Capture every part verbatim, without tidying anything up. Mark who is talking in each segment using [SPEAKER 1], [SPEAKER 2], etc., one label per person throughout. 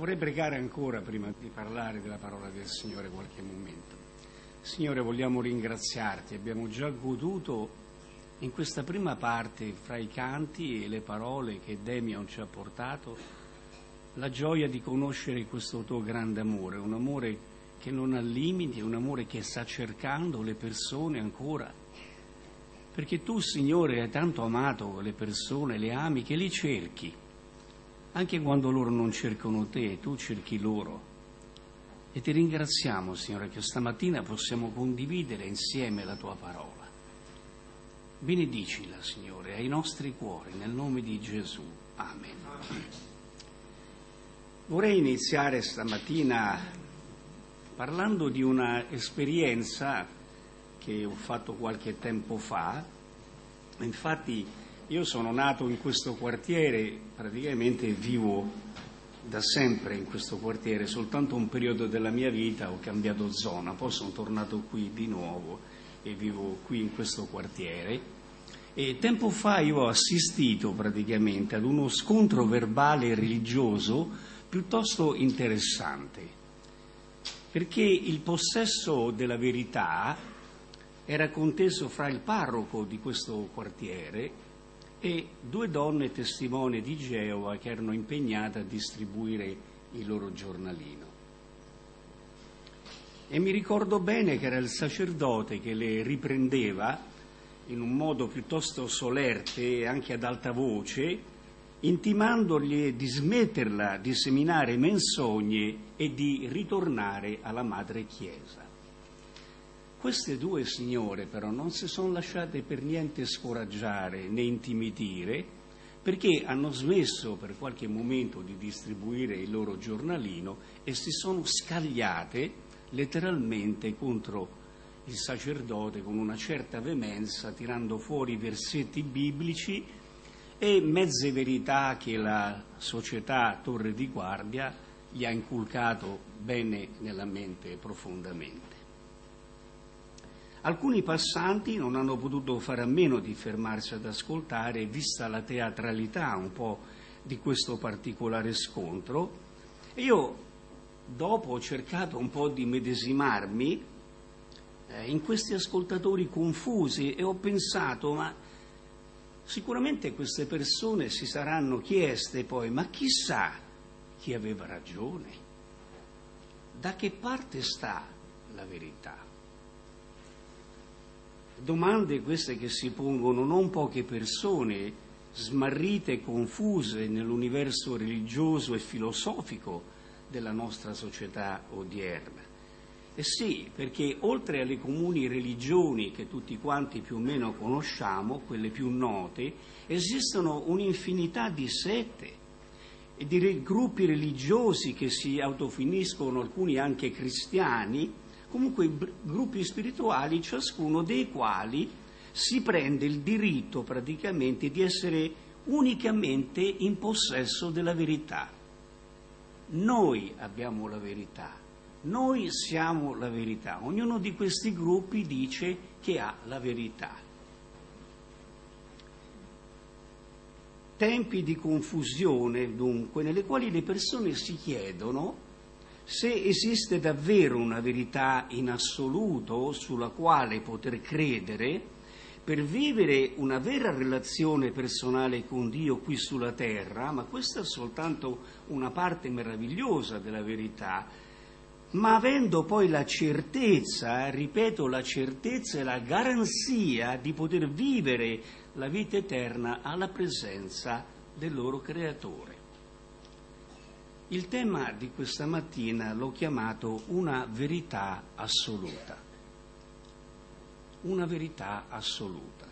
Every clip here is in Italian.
[SPEAKER 1] Vorrei pregare ancora prima di parlare della parola del Signore qualche momento. Signore, vogliamo ringraziarti, abbiamo già goduto in questa prima parte fra i canti e le parole che Demian ci ha portato la gioia di conoscere questo tuo grande amore, un amore che non ha limiti, un amore che sta cercando le persone ancora. Perché tu, Signore, hai tanto amato le persone, le ami, che li cerchi. Anche quando loro non cercano te, tu cerchi loro. E ti ringraziamo, Signore, che stamattina possiamo condividere insieme la tua parola. Benedicila, Signore, ai nostri cuori, nel nome di Gesù. Amen. Vorrei iniziare stamattina parlando di una esperienza che ho fatto qualche tempo fa. Infatti io sono nato in questo quartiere, praticamente vivo da sempre in questo quartiere, soltanto un periodo della mia vita ho cambiato zona, poi sono tornato qui di nuovo e vivo qui in questo quartiere. E tempo fa io ho assistito praticamente ad uno scontro verbale religioso piuttosto interessante, perché il possesso della verità era conteso fra il parroco di questo quartiere e due donne testimoni di Geova che erano impegnate a distribuire il loro giornalino. E mi ricordo bene che era il sacerdote che le riprendeva in un modo piuttosto solerte e anche ad alta voce, intimandogli di smetterla di seminare menzogne e di ritornare alla Madre Chiesa. Queste due signore però non si sono lasciate per niente scoraggiare né intimidire, perché hanno smesso per qualche momento di distribuire il loro giornalino e si sono scagliate letteralmente contro il sacerdote con una certa veemenza, tirando fuori versetti biblici e mezze verità che la società Torre di Guardia gli ha inculcato bene nella mente profondamente. Alcuni passanti non hanno potuto fare a meno di fermarsi ad ascoltare, vista la teatralità un po' di questo particolare scontro. E io, dopo, ho cercato un po' di medesimarmi eh, in questi ascoltatori confusi e ho pensato, ma sicuramente queste persone si saranno chieste poi, ma chissà chi aveva ragione? Da che parte sta la verità? Domande queste che si pongono non poche persone smarrite e confuse nell'universo religioso e filosofico della nostra società odierna. E sì, perché oltre alle comuni religioni che tutti quanti più o meno conosciamo, quelle più note, esistono un'infinità di sette e di gruppi religiosi che si autofiniscono, alcuni anche cristiani, comunque gruppi spirituali, ciascuno dei quali si prende il diritto praticamente di essere unicamente in possesso della verità. Noi abbiamo la verità, noi siamo la verità. Ognuno di questi gruppi dice che ha la verità. Tempi di confusione, dunque, nelle quali le persone si chiedono se esiste davvero una verità in assoluto sulla quale poter credere per vivere una vera relazione personale con Dio qui sulla terra, ma questa è soltanto una parte meravigliosa della verità, ma avendo poi la certezza, ripeto, la certezza e la garanzia di poter vivere la vita eterna alla presenza del loro Creatore. Il tema di questa mattina l'ho chiamato una verità assoluta. Una verità assoluta.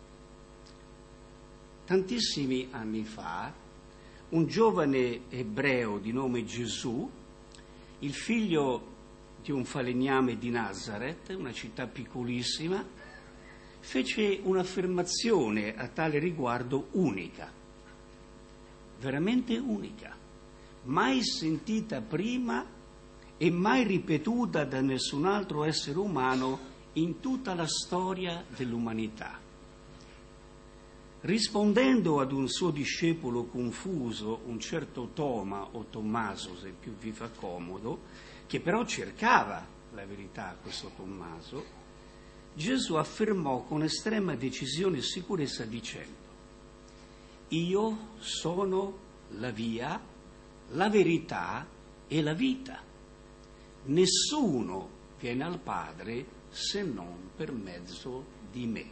[SPEAKER 1] Tantissimi anni fa, un giovane ebreo di nome Gesù, il figlio di un falegname di Nazaret, una città piccolissima, fece un'affermazione a tale riguardo unica, veramente unica, mai sentita prima e mai ripetuta da nessun altro essere umano in tutta la storia dell'umanità. rispondendo ad un suo discepolo confuso, un certo Toma o Tommaso, se più vi fa comodo, che però cercava la verità, questo Tommaso, Gesù affermò con estrema decisione e sicurezza dicendo: io sono la via, la verità e la vita. Nessuno viene al Padre se non per mezzo di me.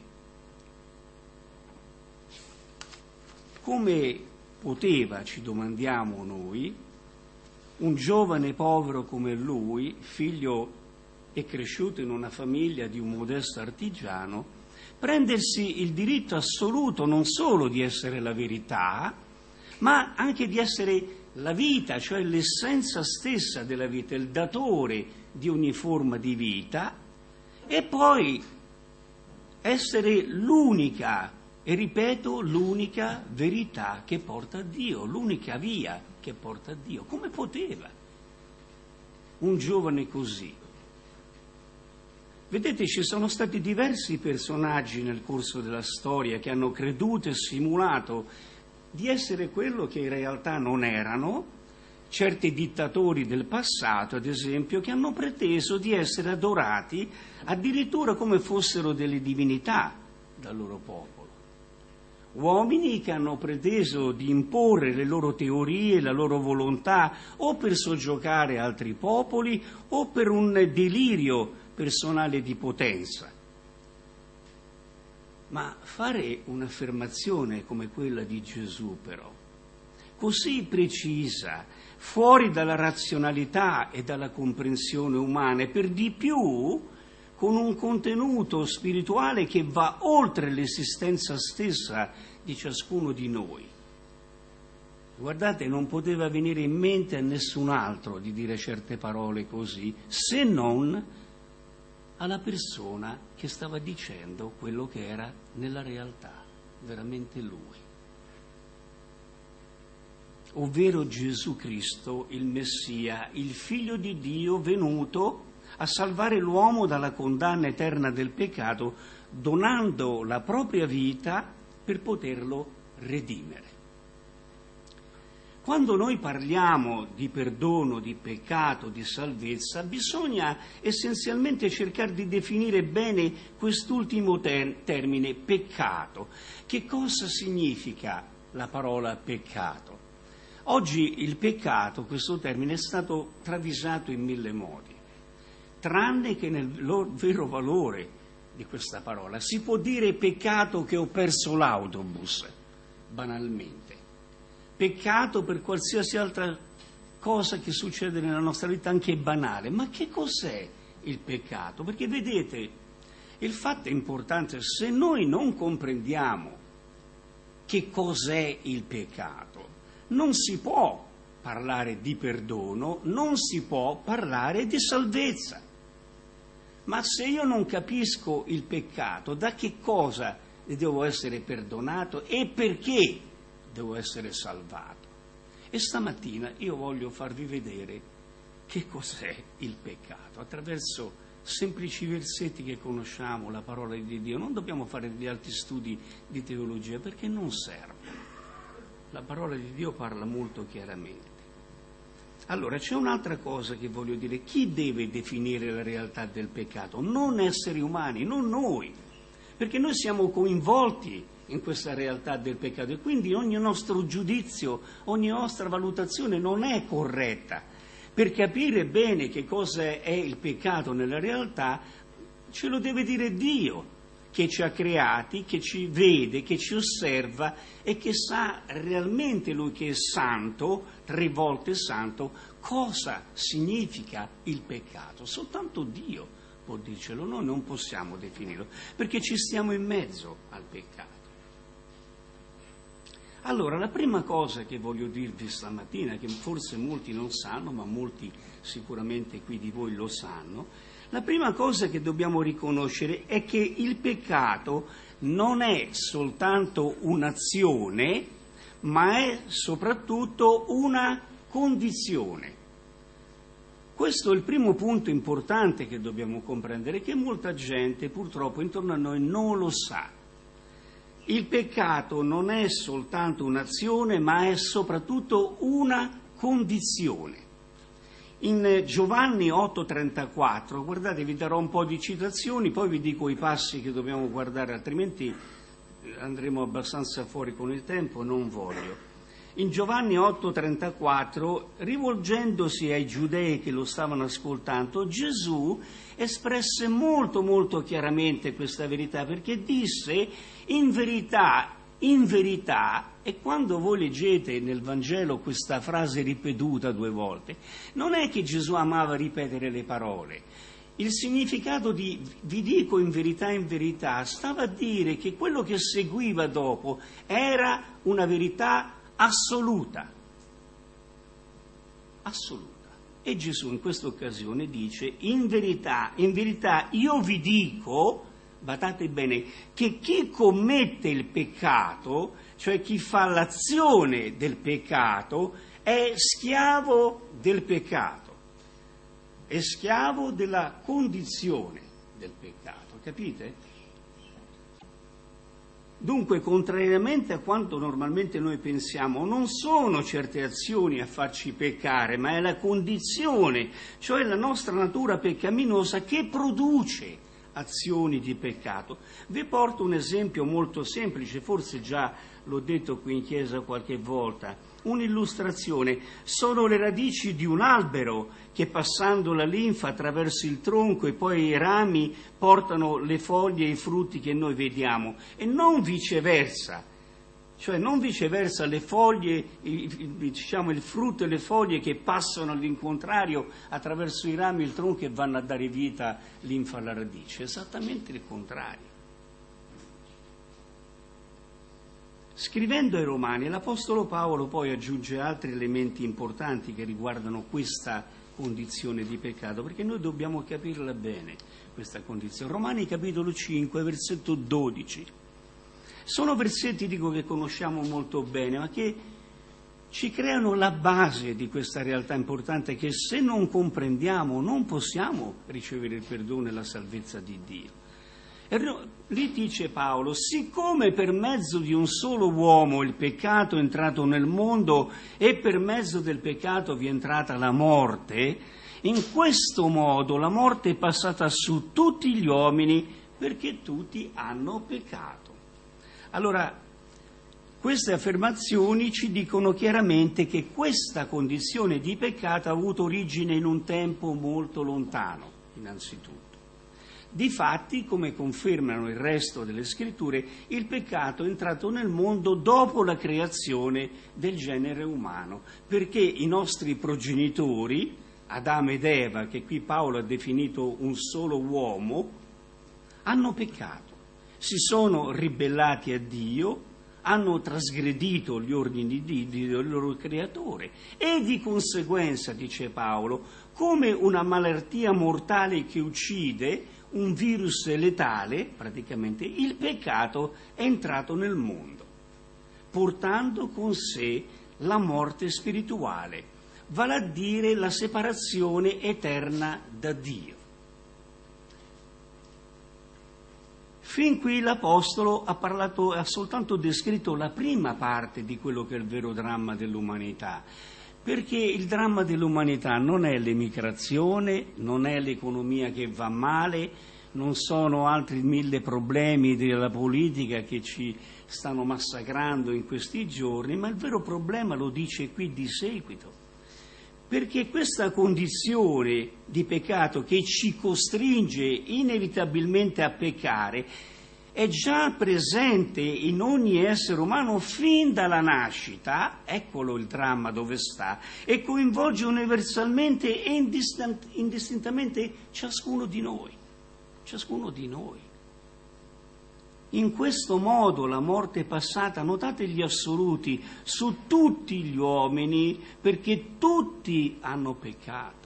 [SPEAKER 1] Come poteva, ci domandiamo noi, un giovane povero come lui, figlio e cresciuto in una famiglia di un modesto artigiano, prendersi il diritto assoluto non solo di essere la verità, ma anche di essere la vita, cioè l'essenza stessa della vita, il datore di ogni forma di vita, e poi essere l'unica, e ripeto, l'unica verità che porta a Dio, l'unica via che porta a Dio. Come poteva un giovane così? Vedete, ci sono stati diversi personaggi nel corso della storia che hanno creduto e simulato di essere quello che in realtà non erano, certi dittatori del passato, ad esempio, che hanno preteso di essere adorati addirittura come fossero delle divinità dal loro popolo. Uomini che hanno preteso di imporre le loro teorie, la loro volontà, o per soggiogare altri popoli, o per un delirio personale di potenza. Ma fare un'affermazione come quella di Gesù, però, così precisa, fuori dalla razionalità e dalla comprensione umana, e per di più con un contenuto spirituale che va oltre l'esistenza stessa di ciascuno di noi. Guardate, non poteva venire in mente a nessun altro di dire certe parole così, se non alla persona che stava dicendo quello che era nella realtà, veramente lui. Ovvero Gesù Cristo, il Messia, il Figlio di Dio venuto a salvare l'uomo dalla condanna eterna del peccato, donando la propria vita per poterlo redimere. Quando noi parliamo di perdono, di peccato, di salvezza, bisogna essenzialmente cercare di definire bene quest'ultimo ter- termine, peccato. Che cosa significa la parola peccato? Oggi il peccato, questo termine, è stato travisato in mille modi, tranne che nel vero valore di questa parola. Si può dire peccato che ho perso l'autobus, banalmente. Peccato per qualsiasi altra cosa che succede nella nostra vita, anche banale. Ma che cos'è il peccato? Perché vedete, il fatto è importante, se noi non comprendiamo che cos'è il peccato, non si può parlare di perdono, non si può parlare di salvezza. Ma se io non capisco il peccato, da che cosa devo essere perdonato e perché devo essere salvato? E stamattina io voglio farvi vedere che cos'è il peccato, attraverso semplici versetti che conosciamo, la parola di Dio. Non dobbiamo fare degli altri studi di teologia perché non serve. La parola di Dio parla molto chiaramente. Allora, c'è un'altra cosa che voglio dire. Chi deve definire la realtà del peccato? Non esseri umani, non noi, perché noi siamo coinvolti in questa realtà del peccato e quindi ogni nostro giudizio, ogni nostra valutazione non è corretta. Per capire bene che cosa è il peccato nella realtà, ce lo deve dire Dio, che ci ha creati, che ci vede, che ci osserva e che sa realmente, lui che è santo, tre volte santo, cosa significa il peccato. Soltanto Dio può dircelo, noi non possiamo definirlo, perché ci stiamo in mezzo al peccato. Allora, la prima cosa che voglio dirvi stamattina, che forse molti non sanno, ma molti sicuramente qui di voi lo sanno, la prima cosa che dobbiamo riconoscere è che il peccato non è soltanto un'azione, ma è soprattutto una condizione. Questo è il primo punto importante che dobbiamo comprendere, che molta gente purtroppo intorno a noi non lo sa. il peccato non è soltanto un'azione, ma è soprattutto una condizione. In Giovanni otto trentaquattro, guardate, vi darò un po' di citazioni, poi vi dico i passi che dobbiamo guardare, altrimenti andremo abbastanza fuori con il tempo, non voglio. In Giovanni otto trentaquattro, rivolgendosi ai giudei che lo stavano ascoltando, Gesù espresse molto molto chiaramente questa verità, perché disse: in verità, in verità, e quando voi leggete nel Vangelo questa frase ripetuta due volte, non è che Gesù amava ripetere le parole. Il significato di vi dico in verità, in verità, stava a dire che quello che seguiva dopo era una verità assoluta, assoluta. E Gesù in questa occasione dice: in verità, in verità io vi dico, badate bene, che chi commette il peccato, cioè chi fa l'azione del peccato, è schiavo del peccato, è schiavo della condizione del peccato, capite? Dunque, contrariamente a quanto normalmente noi pensiamo, non sono certe azioni a farci peccare, ma è la condizione, cioè la nostra natura peccaminosa, che produce azioni di peccato. Vi porto un esempio molto semplice, forse già l'ho detto qui in chiesa qualche volta, un'illustrazione. Sono le radici di un albero che, passando la linfa attraverso il tronco e poi i rami, portano le foglie e i frutti che noi vediamo, e non viceversa. Cioè non viceversa, le foglie, diciamo il frutto e le foglie che passano all'incontrario attraverso i rami e il tronco e vanno a dare vita linfa alla radice, esattamente il contrario. Scrivendo ai Romani, l'Apostolo Paolo poi aggiunge altri elementi importanti che riguardano questa condizione di peccato, perché noi dobbiamo capirla bene, questa condizione. Romani capitolo cinque, versetto dodici. Sono versetti, dico, che conosciamo molto bene, ma che ci creano la base di questa realtà importante, che se non comprendiamo non possiamo ricevere il perdono e la salvezza di Dio. E lì dice Paolo: siccome per mezzo di un solo uomo il peccato è entrato nel mondo e per mezzo del peccato vi è entrata la morte, in questo modo la morte è passata su tutti gli uomini, perché tutti hanno peccato. Allora, queste affermazioni ci dicono chiaramente che questa condizione di peccato ha avuto origine in un tempo molto lontano, innanzitutto. Difatti, come confermano il resto delle scritture, il peccato è entrato nel mondo dopo la creazione del genere umano, perché i nostri progenitori, Adamo ed Eva, che qui Paolo ha definito un solo uomo, hanno peccato, si sono ribellati a Dio, hanno trasgredito gli ordini di Dio, il loro creatore, e di conseguenza, dice Paolo, come una malattia mortale che uccide, un virus letale, praticamente, il peccato è entrato nel mondo, portando con sé la morte spirituale, vale a dire la separazione eterna da Dio. Fin qui l'Apostolo ha parlato, ha soltanto descritto la prima parte di quello che è il vero dramma dell'umanità, perché il dramma dell'umanità non è l'emigrazione, non è l'economia che va male, non sono altri mille problemi della politica che ci stanno massacrando in questi giorni, ma il vero problema lo dice qui di seguito. Perché questa condizione di peccato che ci costringe inevitabilmente a peccare è già presente in ogni essere umano fin dalla nascita, eccolo il dramma dove sta, e coinvolge universalmente e indistint- indistintamente ciascuno di noi, ciascuno di noi. In questo modo la morte è passata, notate gli assoluti, su tutti gli uomini, perché tutti hanno peccato.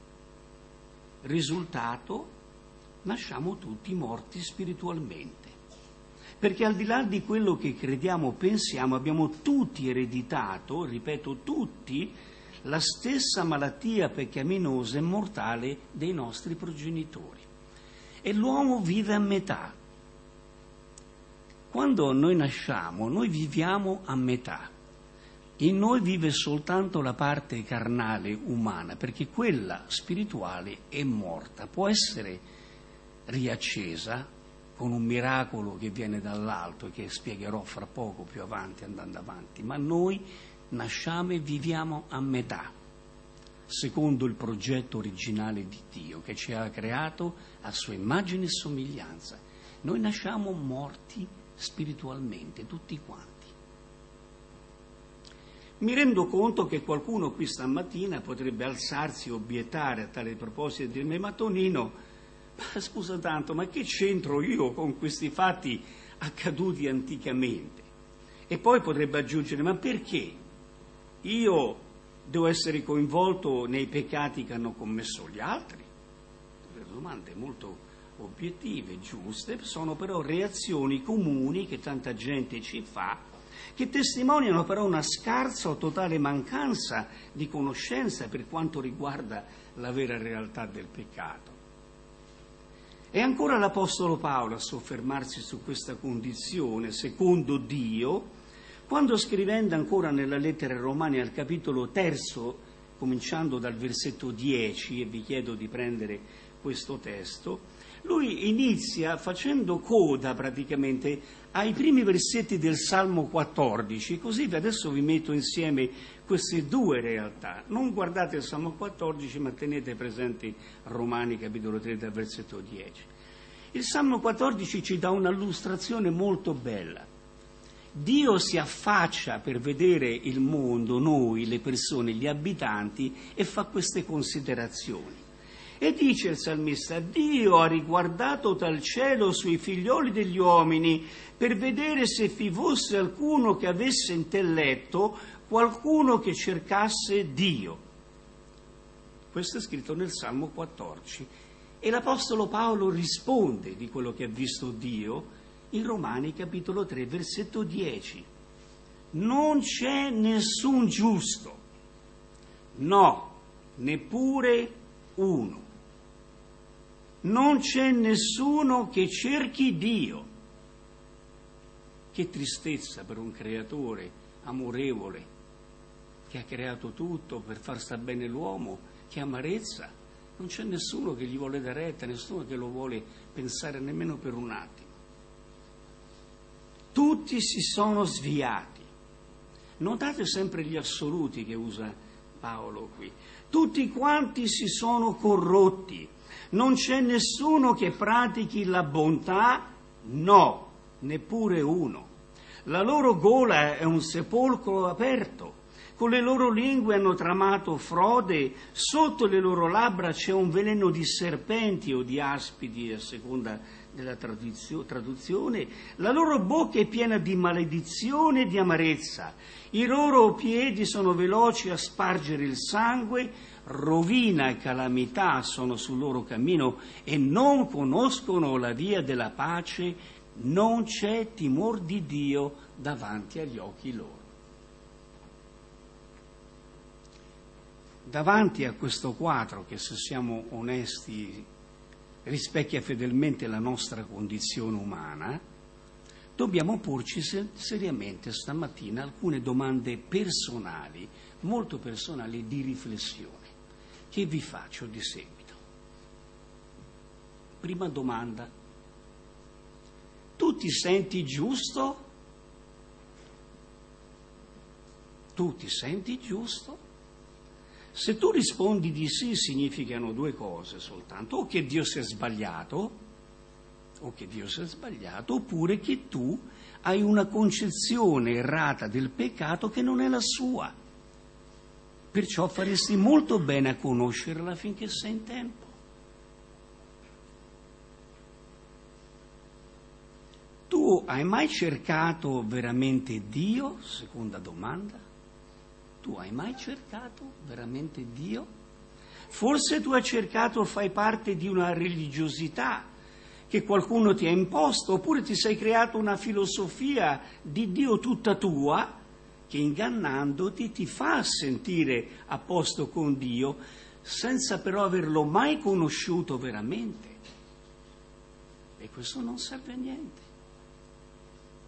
[SPEAKER 1] Risultato, nasciamo tutti morti spiritualmente. Perché al di là di quello che crediamo o pensiamo, abbiamo tutti ereditato, ripeto tutti, la stessa malattia peccaminosa e mortale dei nostri progenitori. E l'uomo vive a metà. Quando noi nasciamo, noi viviamo a metà. In noi vive soltanto la parte carnale umana, perché quella spirituale è morta. Può essere riaccesa con un miracolo che viene dall'alto, che spiegherò fra poco più avanti, andando avanti, ma noi nasciamo e viviamo a metà, secondo il progetto originale di Dio, che ci ha creato a sua immagine e somiglianza. Noi nasciamo morti spiritualmente, tutti quanti. Mi rendo conto che qualcuno qui stamattina potrebbe alzarsi e obiettare a tale proposito e dirmi: ma Tonino, ma scusa tanto, ma che c'entro io con questi fatti accaduti anticamente? E poi potrebbe aggiungere: ma perché io devo essere coinvolto nei peccati che hanno commesso gli altri? Le domande molto obiettive, giuste, sono però reazioni comuni che tanta gente ci fa, che testimoniano però una scarsa o totale mancanza di conoscenza per quanto riguarda la vera realtà del peccato. È ancora l'Apostolo Paolo a soffermarsi su questa condizione, secondo Dio, quando scrivendo ancora nella lettera ai Romani al capitolo terzo, cominciando dal versetto dieci, e vi chiedo di prendere questo testo, lui inizia facendo coda praticamente ai primi versetti del Salmo quattordici, così adesso vi metto insieme queste due realtà. Non guardate il Salmo quattordici, ma tenete presenti Romani capitolo tre dal versetto dieci. Il Salmo quattordici ci dà una illustrazione molto bella. Dio si affaccia per vedere il mondo, noi, le persone, gli abitanti, e fa queste considerazioni. E dice il salmista: Dio ha riguardato dal cielo sui figlioli degli uomini per vedere se vi fosse qualcuno che avesse intelletto, qualcuno che cercasse Dio. Questo è scritto nel Salmo quattordici. E l'Apostolo Paolo risponde di quello che ha visto Dio in Romani capitolo tre, versetto dieci. Non c'è nessun giusto, no, neppure uno. Non c'è nessuno che cerchi Dio. Che tristezza per un creatore amorevole che ha creato tutto per far sta bene l'uomo, che amarezza. Non c'è nessuno che gli vuole dare retta, nessuno che lo vuole pensare nemmeno per un attimo. Tutti si sono sviati. Notate sempre gli assoluti che usa Paolo qui. Tutti quanti si sono corrotti. Non c'è nessuno che pratichi la bontà, no, neppure uno. La loro gola è un sepolcro aperto, con le loro lingue hanno tramato frode, sotto le loro labbra c'è un veleno di serpenti o di aspidi, a seconda della traduzione. La loro bocca è piena di maledizione e di amarezza, i loro piedi sono veloci a spargere il sangue, rovina e calamità sono sul loro cammino e non conoscono la via della pace, non c'è timor di Dio davanti agli occhi loro. Davanti a questo quadro, che se siamo onesti rispecchia fedelmente la nostra condizione umana, dobbiamo porci seriamente stamattina alcune domande personali, molto personali, di riflessione, che vi faccio di seguito. Prima domanda: tu ti senti giusto? Tu ti senti giusto? Se tu rispondi di sì, significano due cose soltanto: o che Dio si è sbagliato, o che Dio si è sbagliato, oppure che tu hai una concezione errata del peccato che non è la sua. Perciò faresti molto bene a conoscerla finché sei in tempo. Tu hai mai cercato veramente Dio? Seconda domanda. Tu hai mai cercato veramente Dio? Forse tu hai cercato, fai parte di una religiosità che qualcuno ti ha imposto, oppure ti sei creato una filosofia di Dio tutta tua, che ingannandoti ti fa sentire a posto con Dio, senza però averlo mai conosciuto veramente. E questo non serve a niente.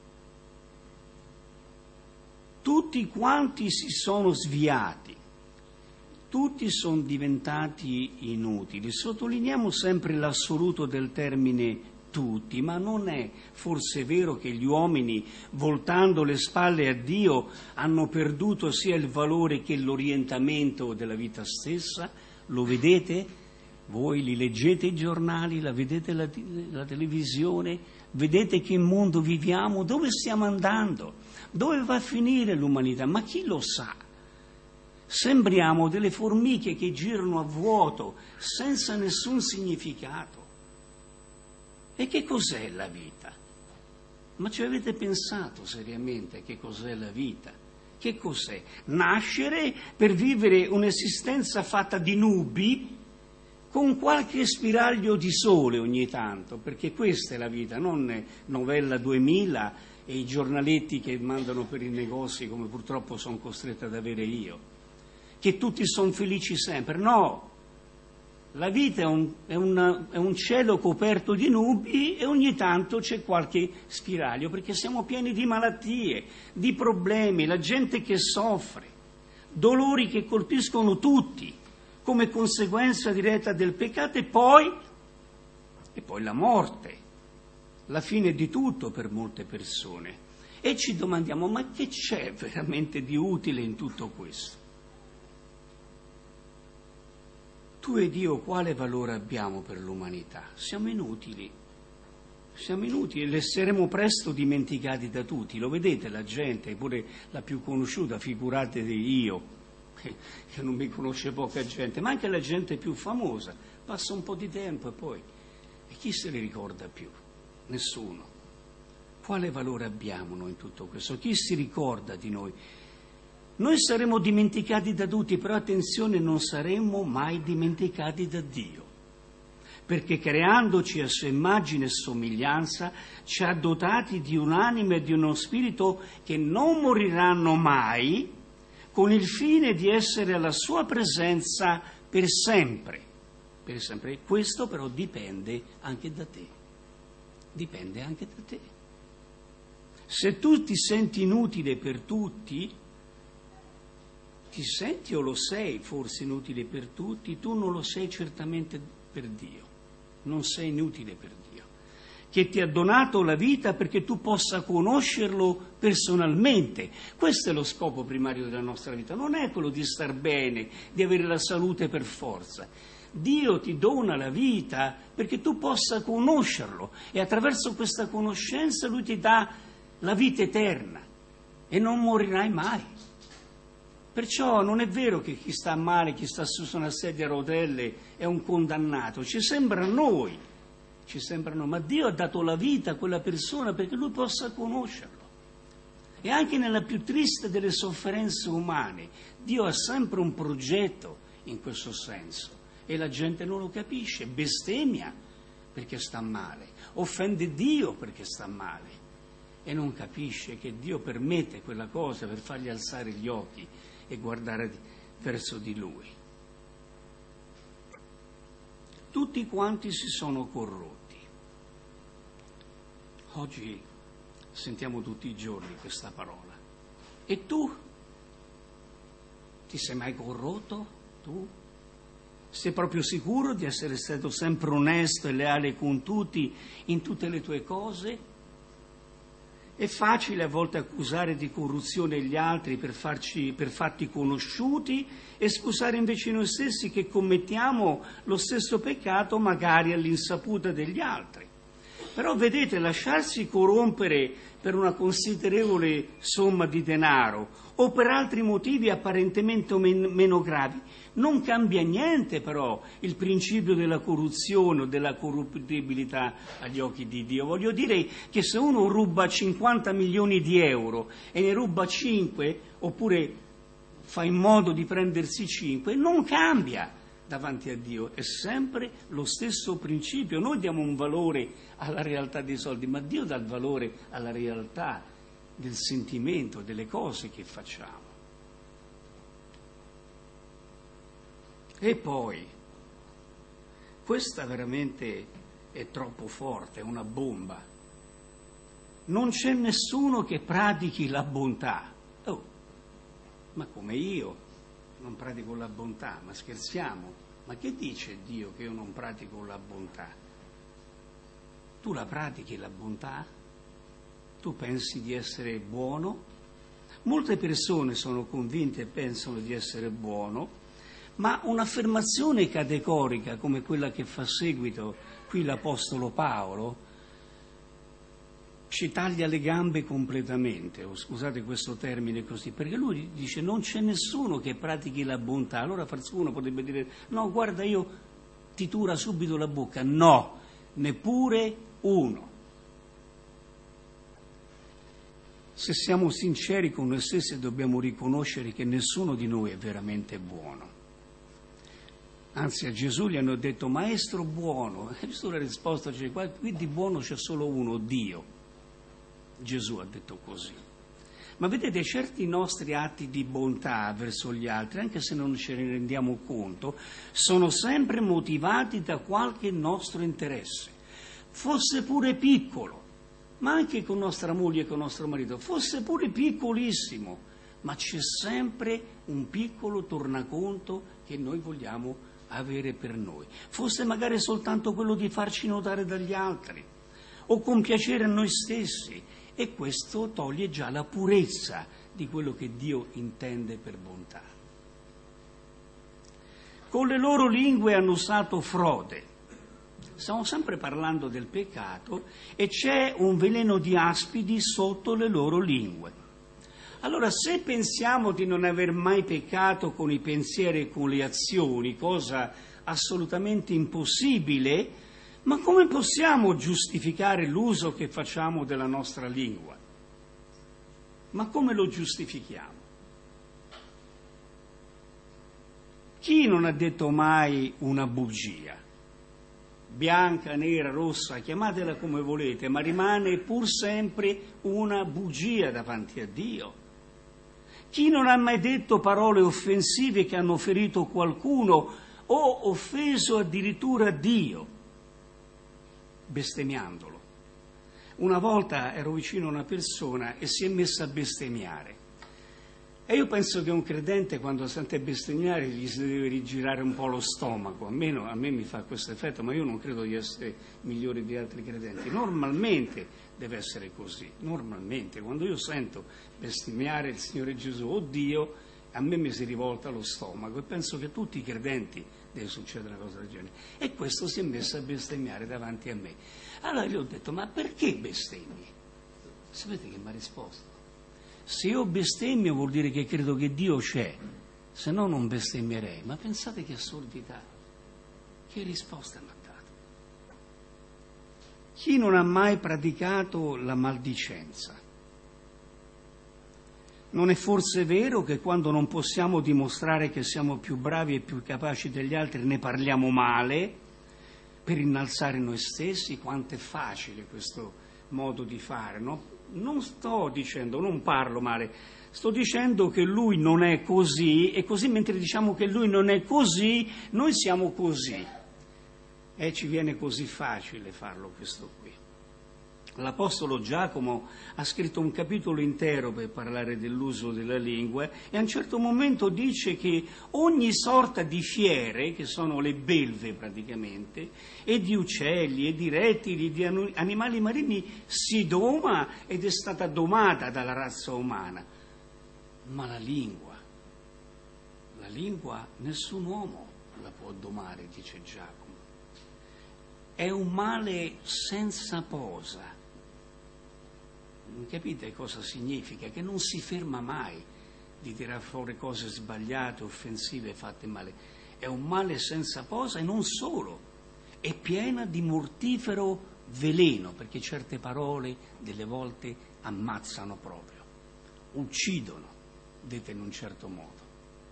[SPEAKER 1] tutti quanti si sono sviati, tutti sono diventati inutili. Sottolineiamo sempre l'assoluto del termine tutti, ma non è forse vero che gli uomini, voltando le spalle a Dio, hanno perduto sia il valore che l'orientamento della vita stessa? Lo vedete? Voi li leggete i giornali, la vedete la, la televisione, vedete che mondo viviamo, dove stiamo andando, dove va a finire l'umanità, ma chi lo sa? Sembriamo delle formiche che girano a vuoto, senza nessun significato. E che cos'è la vita? Ma ci avete pensato seriamente che cos'è la vita? Che cos'è? Nascere per vivere un'esistenza fatta di nubi, con qualche spiraglio di sole ogni tanto, perché questa è la vita, non novella duemila e i giornaletti che mandano per i negozi come purtroppo sono costretto ad avere io, che tutti sono felici sempre. No, la vita è un, è, una, è un cielo coperto di nubi e ogni tanto c'è qualche spiraglio, perché siamo pieni di malattie, di problemi, la gente che soffre, dolori che colpiscono tutti come conseguenza diretta del peccato e poi, e poi la morte, la fine di tutto per molte persone. E ci domandiamo, ma che c'è veramente di utile in tutto questo? Tu ed io quale valore abbiamo per l'umanità? Siamo inutili, siamo inutili e le saremo presto dimenticati da tutti. Lo vedete la gente, pure la più conosciuta, figuratevi io, che non mi conosce poca gente, ma anche la gente più famosa, passa un po' di tempo e poi, e chi se li ricorda più? Nessuno. Quale valore abbiamo noi in tutto questo? Chi si ricorda di noi? Noi saremo dimenticati da tutti, però attenzione, non saremo mai dimenticati da Dio, perché creandoci a sua immagine e somiglianza ci ha dotati di un'anima e di uno spirito che non moriranno mai, con il fine di essere alla sua presenza per sempre. Per sempre. Questo però dipende anche da te. Dipende anche da te. Se tu ti senti inutile per tutti, ti senti o lo sei forse inutile per tutti, tu non lo sei certamente per Dio. Non sei inutile per Dio, che ti ha donato la vita perché tu possa conoscerlo personalmente. Questo è lo scopo primario della nostra vita, non è quello di star bene, di avere la salute per forza. Dio ti dona la vita perché tu possa conoscerlo e attraverso questa conoscenza Lui ti dà la vita eterna e non morirai mai. Perciò non è vero che chi sta male, chi sta su una sedia a rotelle è un condannato, ci sembra a noi. Ci sembrano, ma Dio ha dato la vita a quella persona perché lui possa conoscerlo. E anche nella più triste delle sofferenze umane, Dio ha sempre un progetto in questo senso e la gente non lo capisce, bestemmia perché sta male, offende Dio perché sta male e non capisce che Dio permette quella cosa per fargli alzare gli occhi e guardare verso di Lui. Tutti quanti si sono corrotti. Oggi sentiamo tutti i giorni questa parola. E tu? Ti sei mai corrotto? Tu? Sei proprio sicuro di essere stato sempre onesto e leale con tutti in tutte le tue cose? È facile a volte accusare di corruzione gli altri per, farci, per fatti conosciuti e scusare invece noi stessi che commettiamo lo stesso peccato magari all'insaputa degli altri. Però vedete, lasciarsi corrompere per una considerevole somma di denaro o per altri motivi apparentemente men- meno gravi non cambia niente però il principio della corruzione o della corruttibilità agli occhi di Dio. Voglio dire che se uno ruba cinquanta milioni di euro e ne ruba cinque oppure fa in modo di prendersi cinque, non cambia davanti a Dio, è sempre lo stesso principio. Noi diamo un valore alla realtà dei soldi, ma Dio dà il valore alla realtà del sentimento, delle cose che facciamo. E poi, questa veramente è troppo forte, è una bomba. Non c'è nessuno che pratichi la bontà. Oh, Ma come io non pratico la bontà? Ma scherziamo? Ma che dice Dio che io non pratico la bontà? Tu la pratichi la bontà? Tu pensi di essere buono? Molte persone sono convinte e pensano di essere buono, ma un'affermazione categorica come quella che fa seguito qui l'Apostolo Paolo ci taglia le gambe completamente, o scusate questo termine così, perché lui dice non c'è nessuno che pratichi la bontà. Allora forse uno potrebbe dire no, guarda, io ti tura subito la bocca. No, neppure uno. Se siamo sinceri con noi stessi dobbiamo riconoscere che nessuno di noi è veramente buono. Anzi, a Gesù gli hanno detto maestro buono, e Gesù ha risposto, cioè, qui di buono c'è solo uno, Dio. Gesù ha detto così. Ma vedete, certi nostri atti di bontà verso gli altri, anche se non ce ne rendiamo conto, sono sempre motivati da qualche nostro interesse, fosse pure piccolo, ma anche con nostra moglie e con nostro marito, fosse pure piccolissimo, ma c'è sempre un piccolo tornaconto che noi vogliamo avere per noi. Fosse magari soltanto quello di farci notare dagli altri, o compiacere a noi stessi, e questo toglie già la purezza di quello che Dio intende per bontà. Con le loro lingue hanno usato frode. Stiamo sempre parlando del peccato e c'è un veleno di aspidi sotto le loro lingue. Allora, se pensiamo di non aver mai peccato con i pensieri e con le azioni, cosa assolutamente impossibile, ma come possiamo giustificare l'uso che facciamo della nostra lingua? Ma come lo giustifichiamo? Chi non ha detto mai una bugia? Bianca, nera, rossa, chiamatela come volete, ma rimane pur sempre una bugia davanti a Dio. Chi non ha mai detto parole offensive che hanno ferito qualcuno o offeso addirittura Dio, bestemmiandolo? Una volta ero vicino a una persona e si è messa a bestemmiare. E io penso che un credente quando sente bestemmiare gli si deve rigirare un po' lo stomaco, almeno a me mi fa questo effetto, ma io non credo di essere migliore di altri credenti. Normalmente deve essere così, normalmente. Quando io sento bestemmiare il Signore Gesù o Dio, a me mi si rivolta lo stomaco e penso che tutti i credenti deve succedere una cosa del genere. E questo si è messo a bestemmiare davanti a me. Allora gli ho detto, ma perché bestemmi? Sapete che mi ha risposto? Se io bestemmio vuol dire che credo che Dio c'è, se no non bestemmierei. Ma pensate che assurdità, che risposta mi ha dato. Chi non ha mai praticato la maldicenza? Non è forse vero che quando non possiamo dimostrare che siamo più bravi e più capaci degli altri ne parliamo male per innalzare noi stessi? Quanto è facile questo modo di fare, no? Non sto dicendo, non parlo male, sto dicendo che lui non è così e così mentre diciamo che lui non è così, noi siamo così. E ci viene così facile farlo questo qui. L'Apostolo Giacomo ha scritto un capitolo intero per parlare dell'uso della lingua e a un certo momento dice che ogni sorta di fiere, che sono le belve praticamente, e di uccelli, e di rettili, e di animali marini, si doma ed è stata domata dalla razza umana. Ma la lingua, la lingua nessun uomo la può domare, dice Giacomo. È un male senza posa. Capite cosa significa? Che non si ferma mai di tirare fuori cose sbagliate, offensive, fatte male. È un male senza posa e non solo, è piena di mortifero veleno, perché certe parole delle volte ammazzano proprio, uccidono, dette in un certo modo.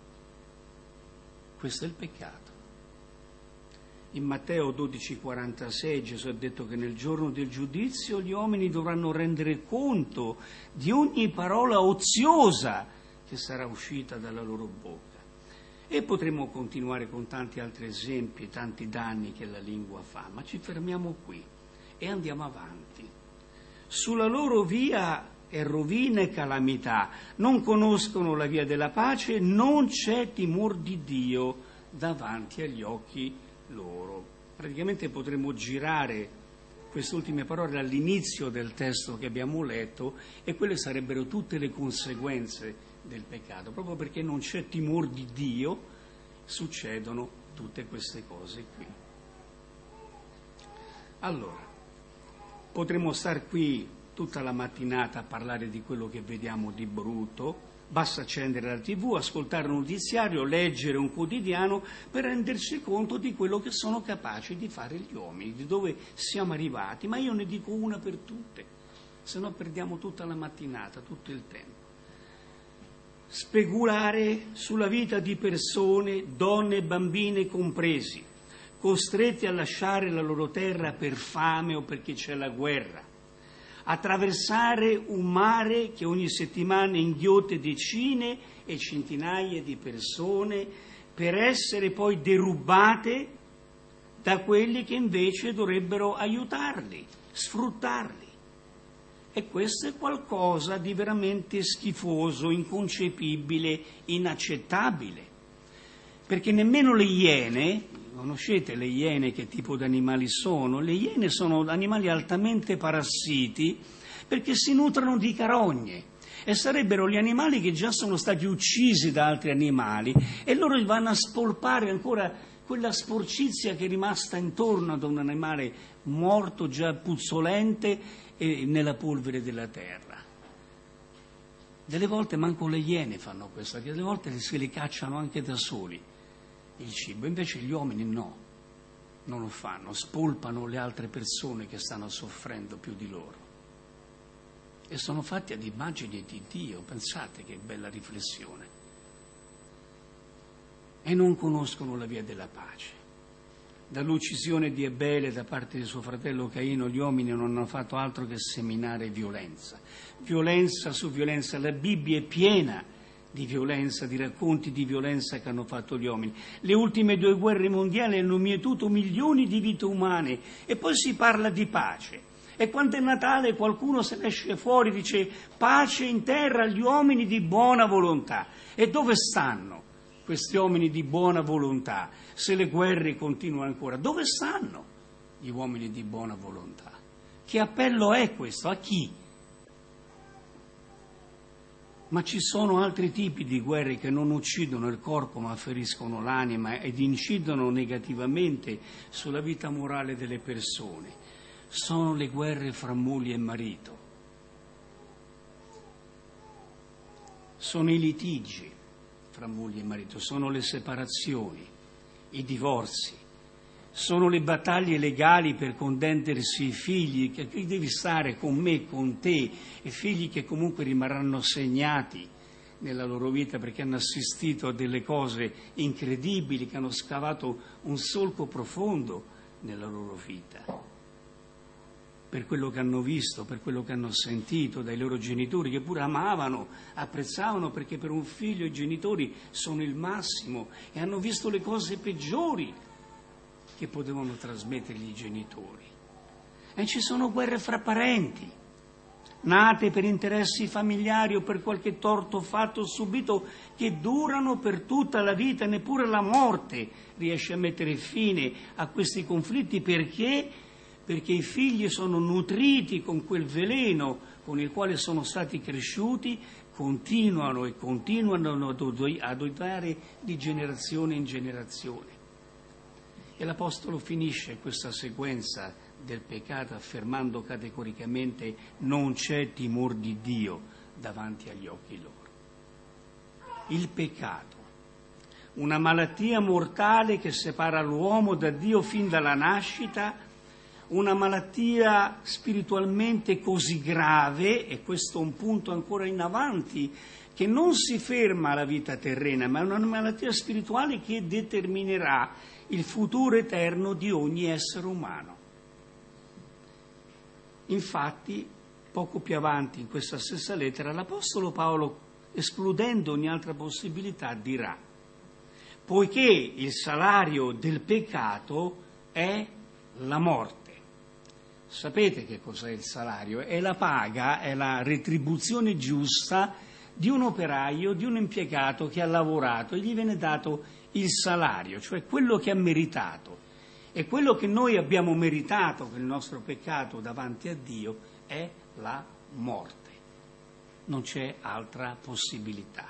[SPEAKER 1] Questo è il peccato. In Matteo dodici quarantasei Gesù ha detto che nel giorno del giudizio gli uomini dovranno rendere conto di ogni parola oziosa che sarà uscita dalla loro bocca. E potremmo continuare con tanti altri esempi, tanti danni che la lingua fa, ma ci fermiamo qui e andiamo avanti. Sulla loro via è rovina e calamità, non conoscono la via della pace, non c'è timor di Dio davanti agli occhi loro. Praticamente potremmo girare queste ultime parole all'inizio del testo che abbiamo letto e quelle sarebbero tutte le conseguenze del peccato. Proprio perché non c'è timor di Dio succedono tutte queste cose qui. Allora, potremmo star qui tutta la mattinata a parlare di quello che vediamo di brutto, basta accendere la tivù, ascoltare un notiziario, leggere un quotidiano per rendersi conto di quello che sono capaci di fare gli uomini, di dove siamo arrivati, ma io ne dico una per tutte, se no perdiamo tutta la mattinata, tutto il tempo. Speculare sulla vita di persone, donne e bambine compresi, costretti a lasciare la loro terra per fame o perché c'è la guerra, attraversare un mare che ogni settimana inghiotte decine e centinaia di persone per essere poi derubate da quelli che invece dovrebbero aiutarli, sfruttarli. E questo è qualcosa di veramente schifoso, inconcepibile, inaccettabile. Perché nemmeno le iene, conoscete le iene che tipo di animali sono? Le iene sono animali altamente parassiti perché si nutrono di carogne e sarebbero gli animali che già sono stati uccisi da altri animali e loro vanno a spolpare ancora quella sporcizia che è rimasta intorno ad un animale morto, già puzzolente, e nella polvere della terra. Delle volte manco le iene fanno questo, delle volte se li cacciano anche da soli il cibo, invece gli uomini no, non lo fanno, spolpano le altre persone che stanno soffrendo più di loro. E sono fatti ad immagine di Dio, pensate che bella riflessione. E non conoscono la via della pace. Dall'uccisione di Abele da parte di suo fratello Caino, gli uomini non hanno fatto altro che seminare violenza. Violenza su violenza. La Bibbia è piena di violenza, di racconti di violenza che hanno fatto gli uomini. Le ultime due guerre mondiali hanno mietuto milioni di vite umane e poi si parla di pace. E quando è Natale qualcuno se ne esce fuori e dice pace in terra agli uomini di buona volontà. E dove stanno questi uomini di buona volontà? Se le guerre continuano ancora, dove stanno gli uomini di buona volontà? Che appello è questo? A chi? Ma ci sono altri tipi di guerre che non uccidono il corpo ma feriscono l'anima ed incidono negativamente sulla vita morale delle persone. Sono le guerre fra moglie e marito. Sono i litigi fra moglie e marito, sono le separazioni, i divorzi, sono le battaglie legali per contendersi i figli, che qui devi stare con me, con te, e figli che comunque rimarranno segnati nella loro vita perché hanno assistito a delle cose incredibili, che hanno scavato un solco profondo nella loro vita, per quello che hanno visto, per quello che hanno sentito dai loro genitori, che pure amavano, apprezzavano, perché per un figlio i genitori sono il massimo e hanno visto le cose peggiori che potevano trasmettergli i genitori. E ci sono guerre fra parenti, nate per interessi familiari o per qualche torto fatto o subito, che durano per tutta la vita, neppure la morte riesce a mettere fine a questi conflitti, perché perché i figli sono nutriti con quel veleno con il quale sono stati cresciuti, continuano e continuano ad odorare di generazione in generazione. E l'Apostolo finisce questa sequenza del peccato affermando categoricamente: non c'è timor di Dio davanti agli occhi loro. Il peccato, una malattia mortale che separa l'uomo da Dio fin dalla nascita, una malattia spiritualmente così grave, e questo è un punto ancora in avanti, che non si ferma alla vita terrena, ma è una malattia spirituale che determinerà il futuro eterno di ogni essere umano. Infatti, poco più avanti in questa stessa lettera, l'Apostolo Paolo, escludendo ogni altra possibilità, dirà: poiché il salario del peccato è la morte, Sapete che cos'è il salario? È la paga, è la retribuzione giusta di un operaio, di un impiegato che ha lavorato e gli viene dato il salario, cioè quello che ha meritato. E quello che noi abbiamo meritato per il nostro peccato davanti a Dio è la morte. Non c'è altra possibilità.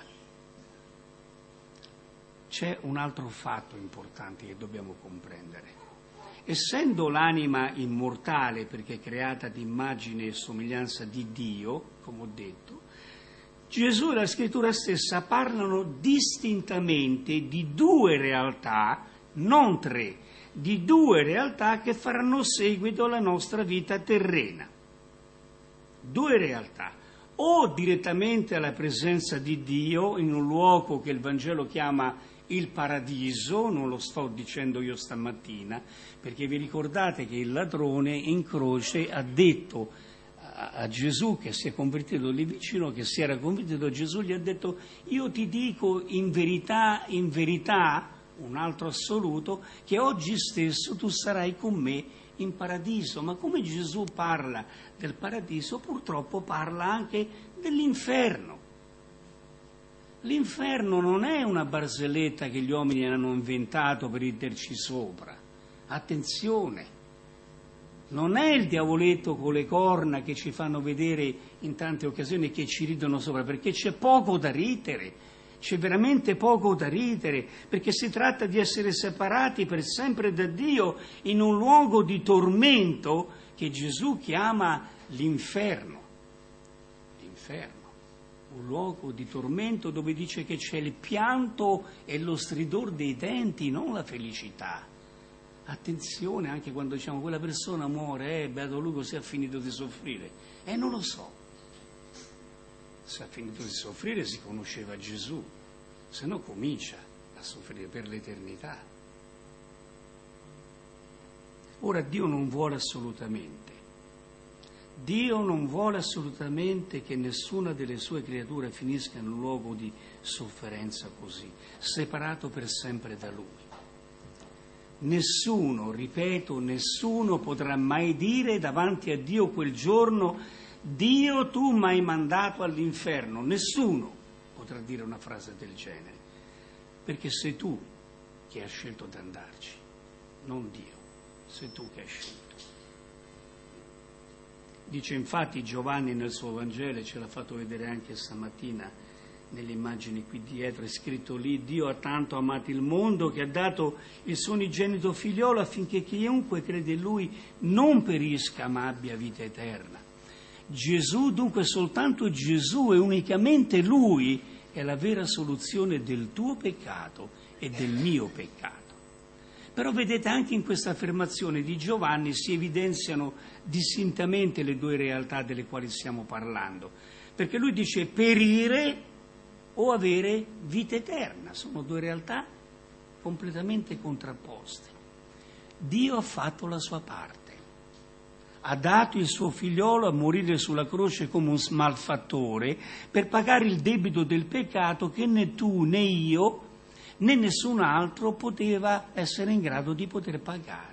[SPEAKER 1] C'è un altro fatto importante che dobbiamo comprendere. Essendo l'anima immortale, perché è creata di immagine e somiglianza di Dio, come ho detto, Gesù e la Scrittura stessa parlano distintamente di due realtà, non tre, di due realtà che faranno seguito alla nostra vita terrena. Due realtà. O direttamente alla presenza di Dio in un luogo che il Vangelo chiama il paradiso, non lo sto dicendo io stamattina, perché vi ricordate che il ladrone in croce ha detto a, a Gesù, che si è convertito lì vicino, che si era convertito, Gesù gli ha detto: io ti dico in verità, in verità, un altro assoluto, che oggi stesso tu sarai con me in paradiso. Ma come Gesù parla del paradiso, purtroppo parla anche dell'inferno. L'inferno non è una barzelletta che gli uomini hanno inventato per riderci sopra. Attenzione, non è il diavoletto con le corna che ci fanno vedere in tante occasioni e che ci ridono sopra, perché c'è poco da ridere, c'è veramente poco da ridere, perché si tratta di essere separati per sempre da Dio in un luogo di tormento che Gesù chiama l'inferno. L'inferno. Un luogo di tormento dove dice che c'è il pianto e lo stridor dei denti, non la felicità. Attenzione anche quando diciamo quella persona muore, eh, beato lui così ha finito di soffrire. Eh, non lo so. Se ha finito di soffrire si conosceva Gesù, se no comincia a soffrire per l'eternità. Ora Dio non vuole assolutamente. Dio non vuole assolutamente che nessuna delle sue creature finisca in un luogo di sofferenza così, separato per sempre da Lui. Nessuno, ripeto, nessuno potrà mai dire davanti a Dio quel giorno: Dio, tu mi hai mandato all'inferno. Nessuno potrà dire una frase del genere, perché sei tu che hai scelto di andarci, non Dio, sei tu che hai scelto. Dice infatti Giovanni nel suo Vangelo, ce l'ha fatto vedere anche stamattina nelle immagini qui dietro, è scritto lì: Dio ha tanto amato il mondo che ha dato il suo unigenito figliolo affinché chiunque crede in Lui non perisca ma abbia vita eterna. Gesù, dunque soltanto Gesù e unicamente Lui è la vera soluzione del tuo peccato e del mio peccato. Però vedete, anche in questa affermazione di Giovanni si evidenziano distintamente le due realtà delle quali stiamo parlando, perché lui dice perire o avere vita eterna, sono due realtà completamente contrapposte. Dio ha fatto la sua parte, ha dato il suo figliolo a morire sulla croce come un malfattore per pagare il debito del peccato che né tu né io né nessun altro poteva essere in grado di poter pagare.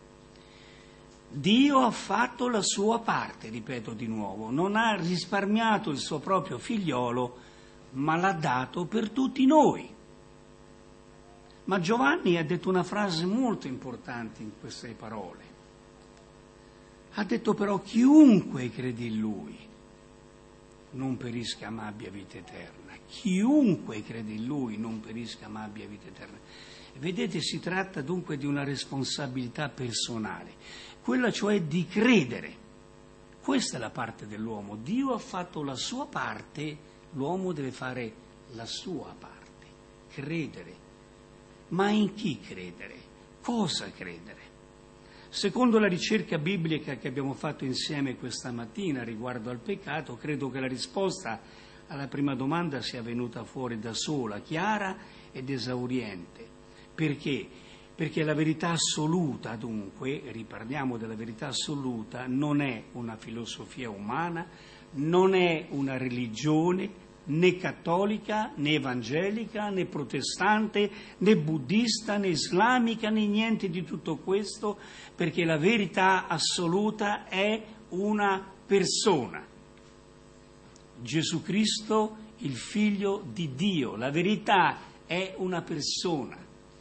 [SPEAKER 1] Dio ha fatto la sua parte, ripeto di nuovo, non ha risparmiato il suo proprio figliolo, ma l'ha dato per tutti noi. Ma Giovanni ha detto una frase molto importante in queste parole. Ha detto però: chiunque crede in Lui non perisca ma abbia vita eterna. Chiunque crede in Lui non perisca ma abbia vita eterna. Vedete, si tratta dunque di una responsabilità personale, quella cioè di credere. Questa è la parte dell'uomo. Dio ha fatto la sua parte, l'uomo deve fare la sua parte, credere. Ma in chi credere? Cosa credere? Secondo la ricerca biblica che abbiamo fatto insieme questa mattina riguardo al peccato, credo che la risposta alla prima domanda sia venuta fuori da sola, chiara ed esauriente. Perché? Perché la verità assoluta, dunque, riparliamo della verità assoluta, non è una filosofia umana, non è una religione, né cattolica, né evangelica, né protestante, né buddista, né islamica, né niente di tutto questo, perché la verità assoluta è una persona. Gesù Cristo, il Figlio di Dio. La verità è una persona.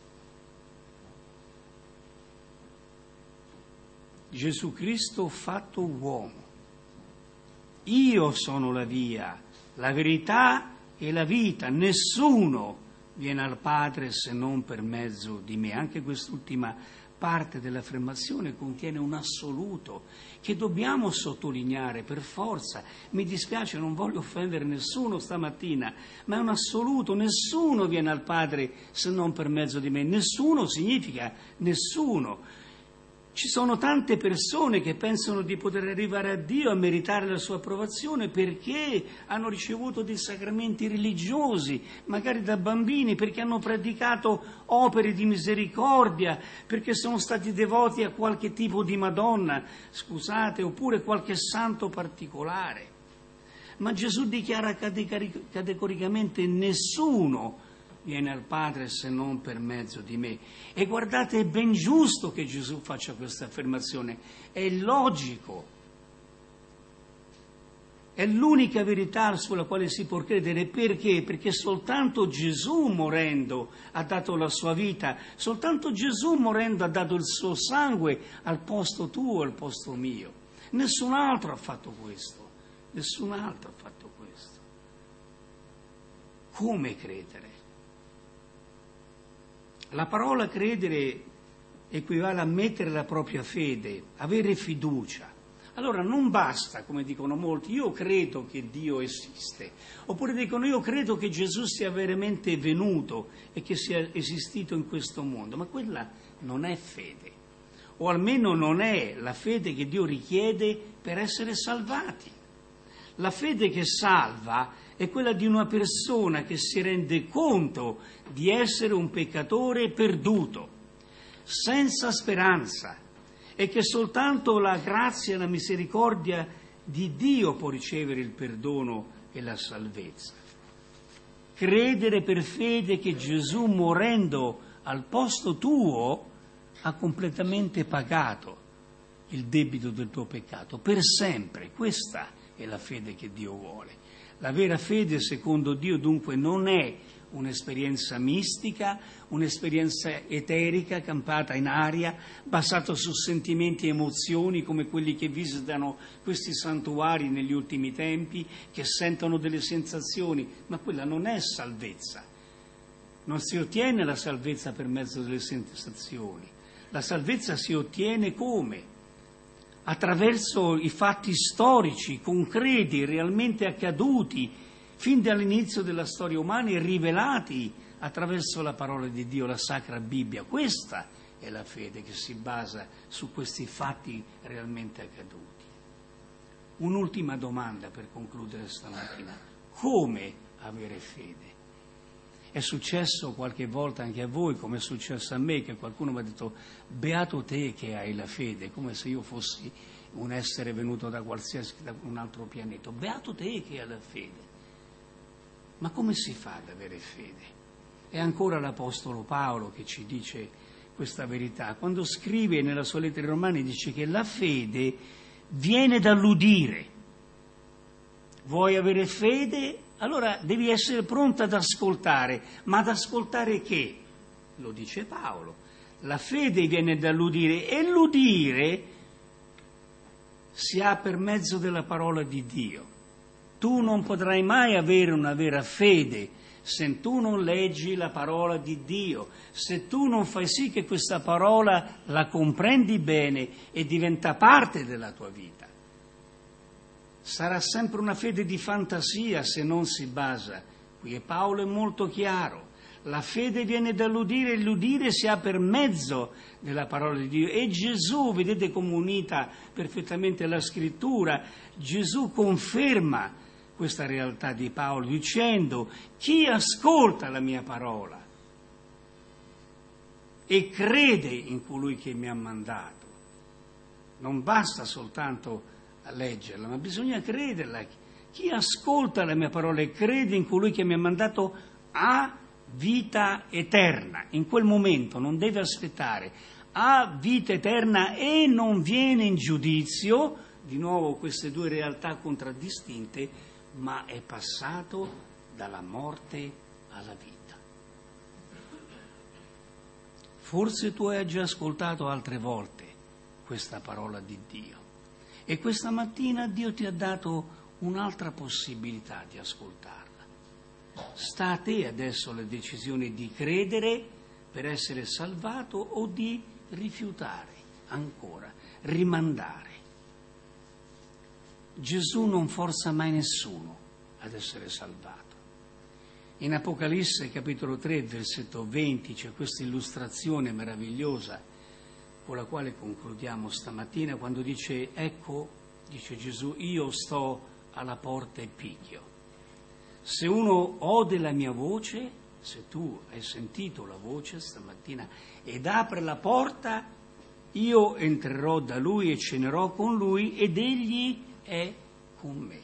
[SPEAKER 1] Gesù Cristo fatto uomo. Io sono la via, la verità e la vita. Nessuno viene al Padre se non per mezzo di me. Anche quest'ultima parte dell'affermazione contiene un assoluto che dobbiamo sottolineare per forza. Mi dispiace, non voglio offendere nessuno stamattina, ma è un assoluto. Nessuno viene al Padre se non per mezzo di me. Nessuno significa nessuno. Ci sono tante persone che pensano di poter arrivare a Dio, a meritare la sua approvazione, perché hanno ricevuto dei sacramenti religiosi, magari da bambini, perché hanno praticato opere di misericordia, perché sono stati devoti a qualche tipo di Madonna, scusate, oppure qualche santo particolare. Ma Gesù dichiara categoricamente: nessuno viene al Padre se non per mezzo di me. E guardate, è ben giusto che Gesù faccia questa affermazione, è logico, è l'unica verità sulla quale si può credere. Perché? Perché soltanto Gesù morendo ha dato la sua vita, soltanto Gesù morendo ha dato il suo sangue al posto tuo, al posto mio. Nessun altro ha fatto questo, nessun altro ha fatto questo. Come credere? La parola credere equivale a mettere la propria fede, avere fiducia. Allora non basta, come dicono molti, io credo che Dio esiste, oppure dicono io credo che Gesù sia veramente venuto e che sia esistito in questo mondo, ma quella non è fede, o almeno non è la fede che Dio richiede per essere salvati. La fede che salva è quella di una persona che si rende conto di essere un peccatore perduto, senza speranza, e che soltanto la grazia e la misericordia di Dio può ricevere il perdono e la salvezza. Credere per fede che Gesù, morendo al posto tuo, ha completamente pagato il debito del tuo peccato, per sempre. Questa è la fede che Dio vuole. La vera fede, secondo Dio, dunque, non è un'esperienza mistica, un'esperienza eterica campata in aria, basata su sentimenti e emozioni come quelli che visitano questi santuari negli ultimi tempi, che sentono delle sensazioni, ma quella non è salvezza. Non si ottiene la salvezza per mezzo delle sensazioni. La salvezza si ottiene come? Attraverso i fatti storici, concreti, realmente accaduti, fin dall'inizio della storia umana e rivelati attraverso la parola di Dio, la Sacra Bibbia. Questa è la fede che si basa su questi fatti realmente accaduti. Un'ultima domanda per concludere stamattina: come avere fede? È successo qualche volta anche a voi, come è successo a me, che qualcuno mi ha detto: beato te che hai la fede, come se io fossi un essere venuto da qualsiasi, da un altro pianeta. Beato te che hai la fede. Ma come si fa ad avere fede? È ancora l'Apostolo Paolo che ci dice questa verità. Quando scrive nella sua lettera ai Romani dice che la fede viene dall'udire. Vuoi avere fede? Allora devi essere pronto ad ascoltare. Ma ad ascoltare che? Lo dice Paolo. La fede viene dall'udire e l'udire si ha per mezzo della parola di Dio. Tu non potrai mai avere una vera fede se tu non leggi la parola di Dio, se tu non fai sì che questa parola la comprendi bene e diventa parte della tua vita. Sarà sempre una fede di fantasia se non si basa. Qui Paolo è molto chiaro. La fede viene dall'udire e l'udire si ha per mezzo della parola di Dio. E Gesù, vedete come unita perfettamente la Scrittura, Gesù conferma questa realtà di Paolo dicendo: chi ascolta la mia parola e crede in colui che mi ha mandato, non basta soltanto a leggerla, ma bisogna crederla, Chi ascolta le mie parole e crede in colui che mi ha mandato ha vita eterna. In quel momento non deve aspettare, ha vita eterna e non viene in giudizio, di nuovo queste due realtà contraddistinte, ma è passato dalla morte alla vita. Forse tu hai già ascoltato altre volte questa parola di Dio e questa mattina Dio ti ha dato un'altra possibilità di ascoltarla. Sta a te adesso la decisione di credere per essere salvato o di rifiutare ancora, rimandare. Gesù non forza mai nessuno ad essere salvato. In Apocalisse capitolo tre, versetto venti, c'è questa illustrazione meravigliosa con la quale concludiamo stamattina, quando dice: ecco, dice Gesù, io sto alla porta e picchio. Se uno ode la mia voce, se tu hai sentito la voce stamattina ed apre la porta, io entrerò da lui e cenerò con lui ed egli è con me.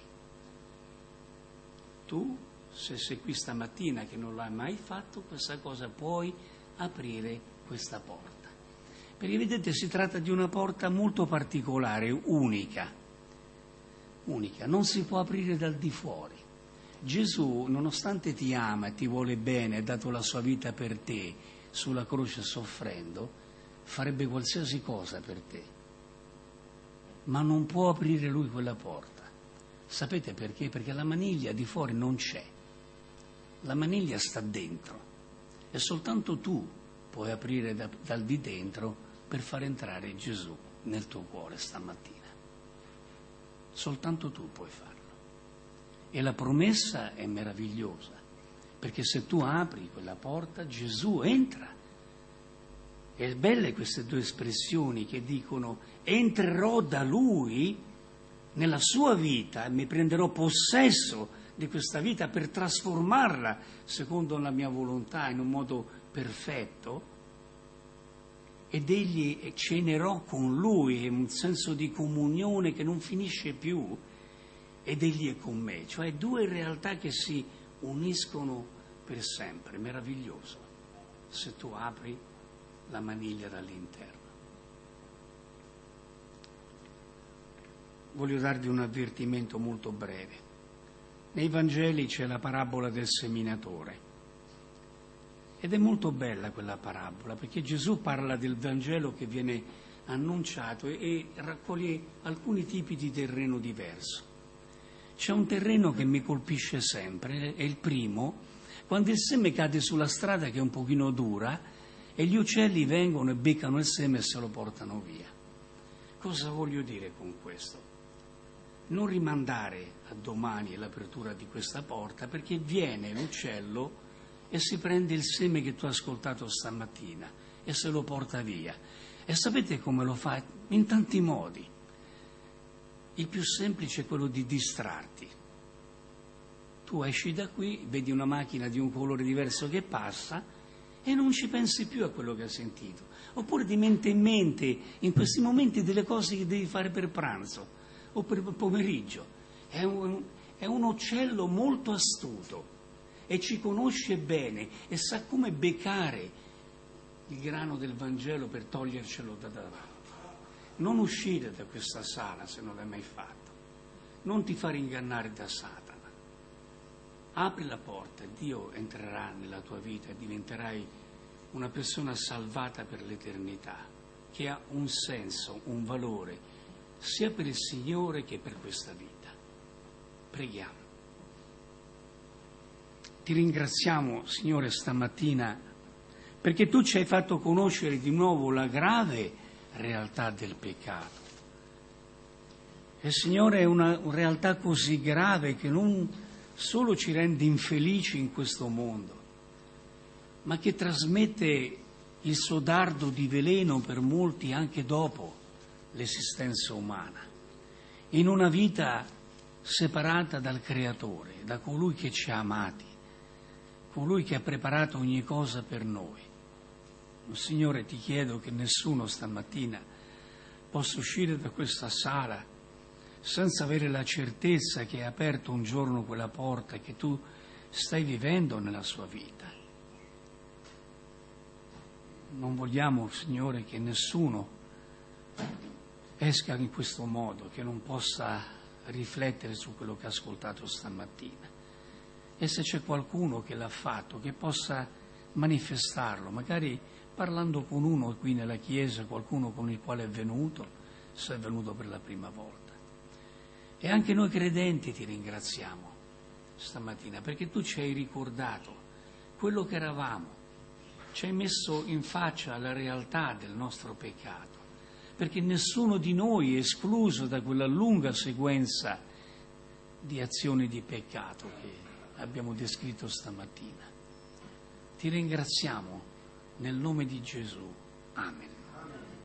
[SPEAKER 1] Tu, se sei qui stamattina che non l'hai mai fatto, questa cosa puoi aprire questa porta. Perché vedete, si tratta di una porta molto particolare, unica. Unica, non si può aprire dal di fuori. Gesù, nonostante ti ama e ti vuole bene, ha dato la sua vita per te sulla croce soffrendo, farebbe qualsiasi cosa per te, ma non può aprire lui quella porta. Sapete perché? Perché la maniglia di fuori non c'è, la maniglia sta dentro e soltanto tu puoi aprire da, dal di dentro per far entrare Gesù nel tuo cuore stamattina. Soltanto tu puoi farlo. E la promessa è meravigliosa, perché se tu apri quella porta, Gesù entra. E belle queste due espressioni che dicono: entrerò da Lui nella sua vita e mi prenderò possesso di questa vita per trasformarla secondo la mia volontà in un modo perfetto, ed egli cenerò con Lui, è un senso di comunione che non finisce più, ed egli è con me, cioè due realtà che si uniscono per sempre. Meraviglioso se tu apri la maniglia dall'interno. Voglio darvi un avvertimento molto breve. Nei Vangeli c'è la parabola del seminatore ed è molto bella quella parabola, perché Gesù parla del Vangelo che viene annunciato e, e raccoglie alcuni tipi di terreno diverso. C'è un terreno che mi colpisce sempre, è il primo, quando il seme cade sulla strada che è un pochino dura e gli uccelli vengono e beccano il seme e se lo portano via. Cosa voglio dire con questo? Non rimandare a domani l'apertura di questa porta, perché viene l'uccello e si prende il seme che tu hai ascoltato stamattina e se lo porta via. E sapete come lo fa? In tanti modi. Il più semplice è quello di distrarti. Tu esci da qui, vedi una macchina di un colore diverso che passa e non ci pensi più a quello che hai sentito. Oppure di mente in mente, in questi momenti, delle cose che devi fare per pranzo o per pomeriggio. È un, è un uccello molto astuto e ci conosce bene e sa come beccare il grano del Vangelo per togliercelo da davanti. Non uscire da questa sala se non l'hai mai fatto. Non ti far ingannare da Satana. Apri la porta, Dio entrerà nella tua vita e diventerai una persona salvata per l'eternità, che ha un senso, un valore, sia per il Signore che per questa vita. Preghiamo. Ti ringraziamo, Signore, stamattina, perché Tu ci hai fatto conoscere di nuovo la grave realtà del peccato. E, Signore, è una, una realtà così grave che non solo ci rende infelici in questo mondo, ma che trasmette il suo dardo di veleno per molti anche dopo l'esistenza umana, in una vita separata dal Creatore, da colui che ci ha amati, colui che ha preparato ogni cosa per noi. Signore, ti chiedo che nessuno stamattina possa uscire da questa sala senza avere la certezza che hai aperto un giorno quella porta che tu stai vivendo nella sua vita. Non vogliamo, Signore, che nessuno esca in questo modo, che non possa riflettere su quello che ha ascoltato stamattina. E se c'è qualcuno che l'ha fatto, che possa manifestarlo, magari parlando con uno qui nella chiesa, qualcuno con il quale è venuto, se è venuto per la prima volta. E anche noi credenti ti ringraziamo stamattina, perché tu ci hai ricordato quello che eravamo, ci hai messo in faccia la realtà del nostro peccato, perché nessuno di noi è escluso da quella lunga sequenza di azioni di peccato che abbiamo descritto stamattina. Ti ringraziamo nel nome di Gesù. Amen.